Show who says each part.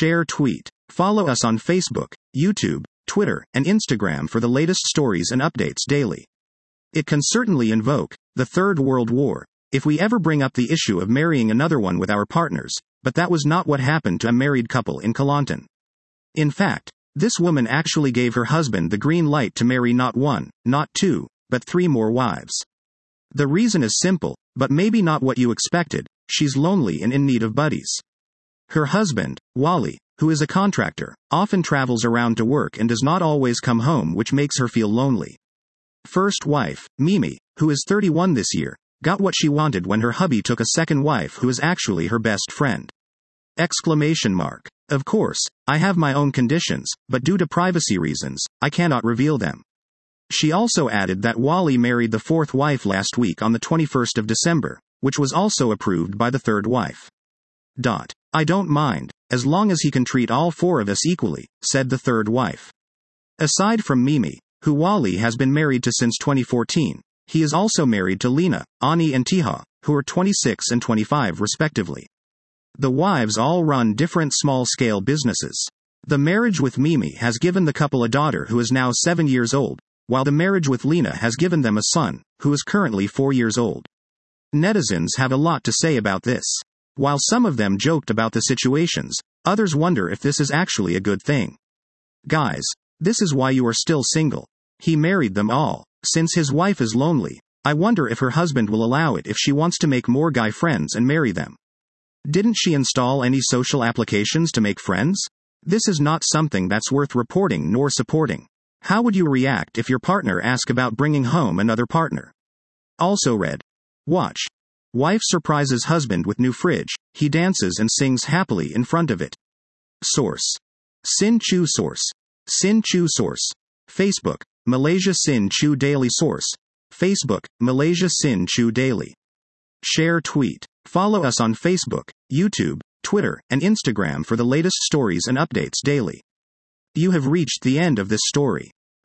Speaker 1: Share tweet. Follow us on Facebook, YouTube, Twitter, and Instagram for the latest stories and updates daily. It can certainly invoke the Third World War if we ever bring up the issue of marrying another one with our partners, but that was not what happened to a married couple in Kelantan. In fact, this woman actually gave her husband the green light to marry not one, not two, but 3 more wives. The reason is simple, but maybe not what you expected: she's lonely and in need of buddies. Her husband, Wali, who is a contractor, often travels around to work and does not always come home, which makes her feel lonely. First wife, Mimi, who is 31 this year, got what she wanted when her hubby took a second wife who is actually her best friend. Exclamation mark. Of course, I have my own conditions, but due to privacy reasons, I cannot reveal them. She also added that Wali married the 4th wife last week on the 21st of December, which was also approved by the 3rd wife. I don't mind, as long as he can treat all 4 of us equally, said the 3rd wife. Aside from Mimi, who Wali has been married to since 2014, he is also married to Lena, Ani and Tiha, who are 26 and 25 respectively. The wives all run different small-scale businesses. The marriage with Mimi has given the couple a daughter who is now 7 years old, while the marriage with Lena has given them a son, who is currently 4 years old. Netizens have a lot to say about this. While some of them joked about the situations, others wonder if this is actually a good thing. Guys, this is why you are still single. He married them all. Since his wife is lonely, I wonder if her husband will allow it if she wants to make more guy friends and marry them. Didn't she install any social applications to make friends? This is not something that's worth reporting nor supporting. How would you react if your partner asked about bringing home another partner? Also read. Watch. Wife surprises husband with new fridge. He dances and sings happily in front of it. Source. Sin Chew Source. Sin Chew Source. Facebook, Malaysia Sin Chew Daily Source. Facebook, Malaysia Sin Chew Daily. Share tweet. Follow us on Facebook, YouTube, Twitter, and Instagram for the latest stories and updates daily. You have reached the end of this story.